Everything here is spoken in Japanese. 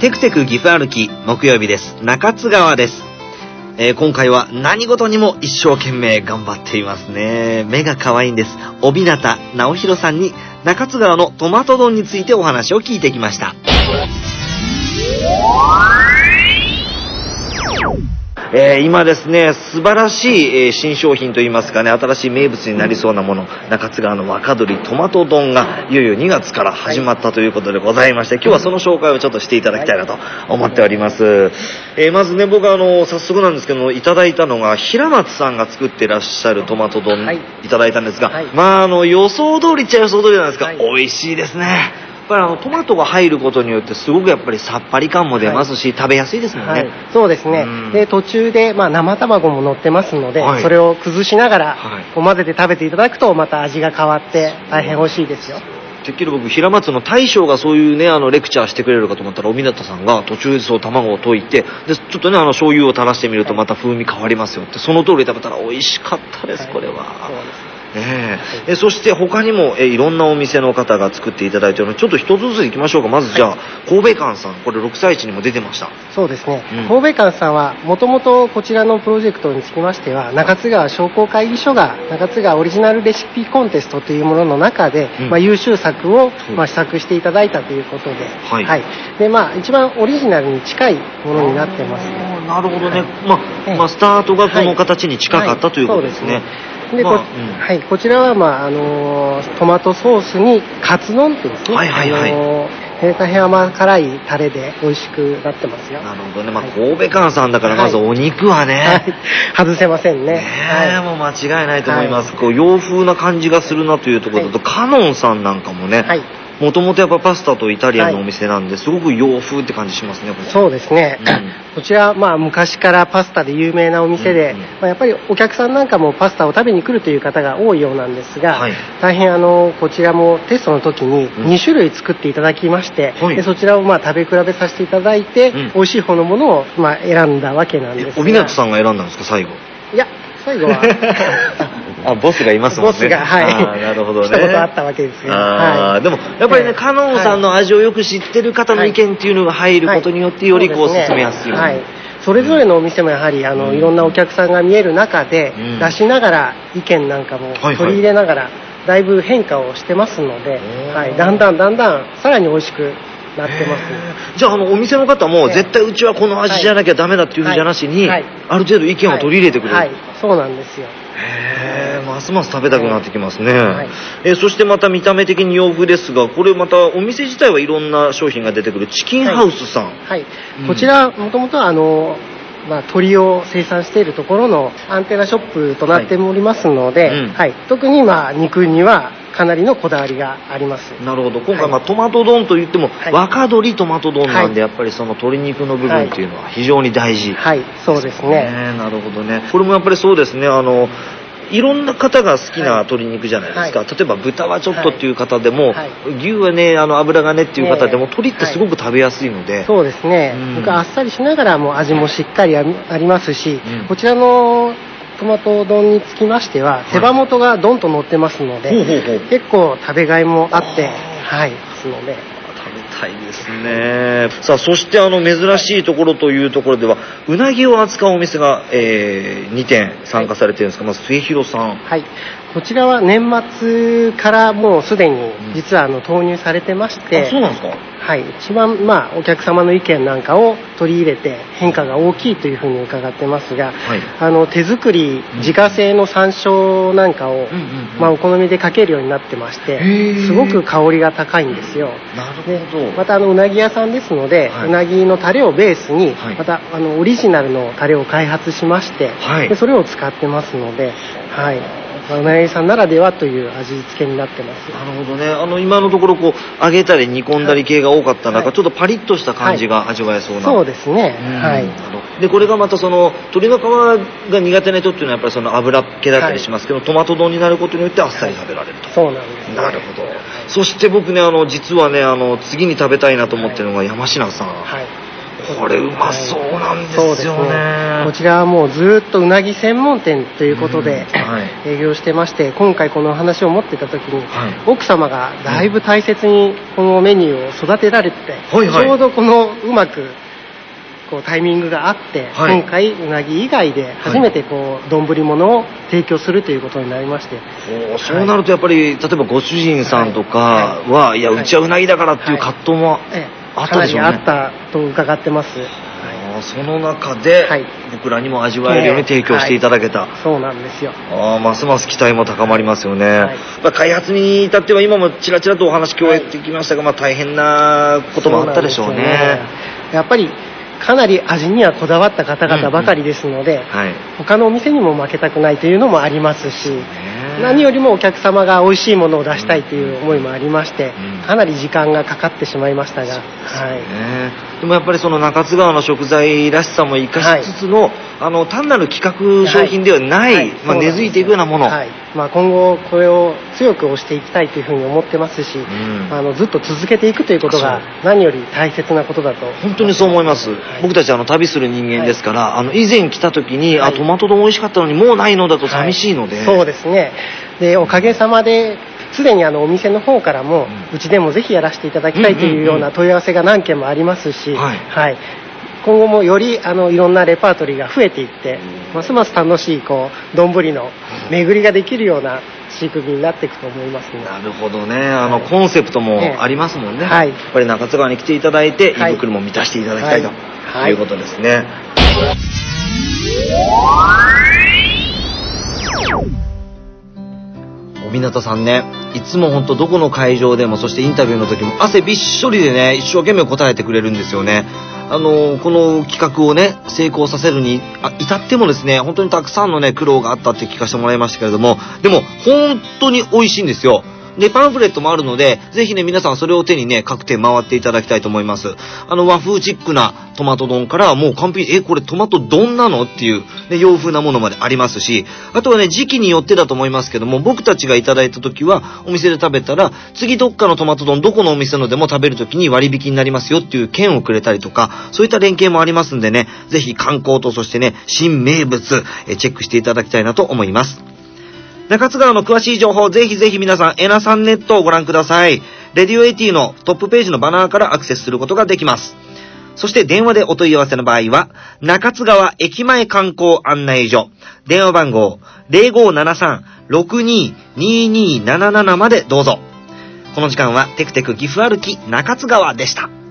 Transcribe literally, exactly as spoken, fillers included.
テクテク岐阜歩き木曜日です。中津川です。えー、今回は何事にも一生懸命頑張っていますね。目が可愛いんです。帯名直弘さんに中津川のトマト丼についてお話を聞いてきました。えー、今ですね、素晴らしい、えー、新商品といいますかね、新しい名物になりそうなもの、中津川の若鶏トマト丼がいよいよにがつから始まったということでございまして、今日はその紹介をちょっとしていただきたいなと思っております。えー、まずね、僕はあの早速なんですけども、いただいたのが平松さんが作ってらっしゃるトマト丼いただいたんですが、はい、まああの予想通りっちゃ予想通りなんですが、はい、美味しいですね。やっぱりあのトマトが入ることによってすごくやっぱりさっぱり感も出ますし、はい、食べやすいですもんね。はい、 そうですね。で途中でまあ生卵も乗ってますので、はい、それを崩しながら、はい、こう混ぜて食べていただくとまた味が変わって大変美味しいですよ。 てっきり僕平松の大将がそういうねあのレクチャーしてくれるかと思ったら、お湊さんが途中でそう卵を溶いて、でちょっとねあの醤油を垂らしてみるとまた風味変わりますよって、その通り食べたら美味しかったです、はい、これは。そうですえーはい、そして他にも、えー、いろんなお店の方が作っていただいているので、ちょっと一つずついきましょうか。まずじゃあ、はい、神戸館さん、これろくさい市にも出てました。 そうですね、うん、神戸館さんはもともとこちらのプロジェクトにつきましては、中津川商工会議所が中津川オリジナルレシピコンテストというものの中で、うん、まあ、優秀作を、まあ、試作していただいたということで、はいはい、でまあ、一番オリジナルに近いものになってます、ね。 なるほどね、はい、まあまあ、スタートがこの形に近かった、はい、ということですね。 で、まあ、こ、うんはい、こちらは、まああのー、トマトソースにカツ丼っていうんですね、はいはいはい、あのー、大変甘辛いタレで美味しくなってますよ。 なるほどね、まあ、神戸館さんだからまずお肉はね、はいはい、 外せませんね。ねえ、はい、もう間違いないと思います、はい、こう洋風な感じがするなというところだと、はい、カノンさんなんかもね、はい、もともとやっぱパスタとイタリアンのお店なんで、はい、すごく洋風って感じしますね。これそうですね、うん、こちら、まあ、昔からパスタで有名なお店で、うんうん、まあ、やっぱりお客さんなんかもパスタを食べに来るという方が多いようなんですが、はい、大変あのこちらもテストの時ににしゅるい作っていただきまして、うん、でそちらをまあ食べ比べさせていただいて、うん、美味しい方のものをまあ選んだわけなんですが。 お湊さんが選んだんですか、最後。 いや最後はあ、ボスがいますもんね。 ボスが、はい。 あ、なるほどね。 一言あったわけですが。 あ、はい、でも、やっぱりね、えー、カノンさんの味をよく知ってる方の意見っていうのが入ることによって、よりこう、進めやすい。 はい。それぞれのお店もやはり、あの、うん、いろんなお客さんが見える中で、うん、出しながら、意見なんかも取り入れながら、はいはい、だいぶ変化をしてますので、はい。だんだんだんだん、さらに美味しくなってます、ね。 じゃあ、あのお店の方も絶対うちはこの味じゃなきゃダメだっていうふうじゃなしに、はいはい、ある程度意見を取り入れてくれる、 はいはい、そうなんですよ。 へー、ますます食べたくなってきますね。はい、えそしてまた見た目的に洋風ですが、これまたお店自体はいろんな商品が出てくるチキンハウスさん、はいはい、うん、こちらもともとはあのまあ、鶏を生産しているところのアンテナショップとなっておりますので、はいうんはい、特にまあ肉にはかなりのこだわりがあります。 なるほど。今回まあトマト丼といっても、はい、若鶏トマト丼なんで、やっぱりその鶏肉の部分っていうのは非常に大事、 はい、はい、そうですね。 ね、なるほどね。これもやっぱりそうですね、あのいろんな方が好きな鶏肉じゃないですか、はい、例えば豚はちょっとっていう方でも、はい、牛はねあの脂がねっていう方でも、ね、鶏ってすごく食べやすいので、はい、 そうですね、うん、僕あっさりしながらも味もしっかりありますし、うん、こちらのトマト丼につきましては、はい、手羽元がドンと乗ってますので、ほうほうほう、結構食べがいもあってはいですので食べたいですね。さあそしてあの珍しいところというところでは、うなぎを扱うお店が、えー、にてん参加されてるんですが、まず末広さん、 はい、こちらは年末からもうすでに実はあの投入されてまして、 うん、あ、そうなんですか。 はい、一番まあお客様の意見なんかを取り入れて変化が大きいというふうに伺ってますが、はい、あの手作り自家製の山椒なんかを、うんうんうん、まあ、お好みでかけるようになってまして、すごく香りが高いんですよ。 なるほど。 またあのうなぎ屋さんですので、はい、うなぎのタレをベースに、はい、またあのオリジナルのタレを開発しまして、はい、でそれを使ってますので、はい、うなぎさんならではという味付けになってます。 なるほどね。あの今のところこう揚げたり煮込んだり系が多かった中、はい、ちょっとパリッとした感じが味わえそうな、 はい、そうですね、はい。 でこれがまたその鶏の皮が苦手な人っていうのはやっぱりその油っ気だったりしますけど、はい、トマト丼になることによってあっさり食べられると、はい、 そうなんです、ね、 なるほど。そして僕ねあの実はねあの次に食べたいなと思ってるのが山科さん、はい、 これうまそうなんですよね。 はい、こちらはもうずっとうなぎ専門店ということで、うんはい、営業してまして、今回この話を持ってた時に、はい、奥様がだいぶ大切にこのメニューを育てられて、はいはい、ちょうどこのうまくこうタイミングがあって、はい、今回うなぎ以外で初めてこう丼物を提供するということになりまして、 はい、そうなるとやっぱり例えばご主人さんとかは、はい、いやうちはうなぎだからっていう葛藤もあったでしょうね。 かなりあったと伺ってます。はい 、その中で僕らにも味わえるように提供していただけた、 はいはい、そうなんですよ。 あますます期待も高まりますよね。はい、まあ、開発に至っては今もちらちらとお話聞こえてきましたが、まあ、大変なこともあったでしょうね。ねやっぱりかなり味にはこだわった方々ばかりですので、うんうんはい、他のお店にも負けたくないというのもありますし、何よりもお客様が美味しいものを出したいという思いもありまして、うん、かなり時間がかかってしまいましたが、はい、 でもやっぱりその中津川の食材らしさも生かしつつの、はい、あの単なる企画商品ではない、はいはい、まあ、根付いていくようなもの、はいまあ、今後これを強く推していきたいというふうに思ってますし、うん、あのずっと続けていくということが何より大切なことだと。 本当にそう思います、はい、僕たちあの旅する人間ですから、はい、あの以前来た時に、はい、あトマト丼美味しかったのにもうないのだと寂しいので、 はい、そうですね。でおかげさまですでにあのお店の方からも、うん、うちでもぜひやらせていただきたいというような問い合わせが何件もありますし、はいはい、今後もよりあのいろんなレパートリーが増えていってますます楽しいこう丼の巡りができるような仕組みになっていくと思いますね。 なるほどね。あの、はい、コンセプトもありますもんね、 はい、やっぱり中津川に来ていただいて、はい、胃袋も満たしていただきたいと、はい、いうことですね。小湊さんね、いつも本当どこの会場でも、そしてインタビューの時も汗びっしょりでね、一生懸命答えてくれるんですよね。あのこの企画をね成功させるに至ってもですね、本当にたくさんのね苦労があったって聞かせてもらいましたけれども、でも本当に美味しいんですよ。でパンフレットもあるので、ぜひね皆さんそれを手にね各店回っていただきたいと思います。あの和風チックなトマト丼からもう完璧、えこれトマト丼なのっていう、ね、洋風なものまでありますし、あとはね時期によってだと思いますけども、僕たちがいただいた時はお店で食べたら次どっかのトマト丼どこのお店のでも食べる時に割引になりますよっていう券をくれたりとか、そういった連携もありますんでね、ぜひ観光とそしてね新名物えチェックしていただきたいなと思います。中津川の詳しい情報、ぜひぜひ皆さんエナさんネットをご覧ください。レディオエティのトップページのバナーからアクセスすることができます。そして電話でお問い合わせの場合は中津川駅前観光案内所、電話番号 ゼロごーななさん ろくにーにーにーなななな までどうぞ。この時間はテクテク岐阜歩き中津川でした。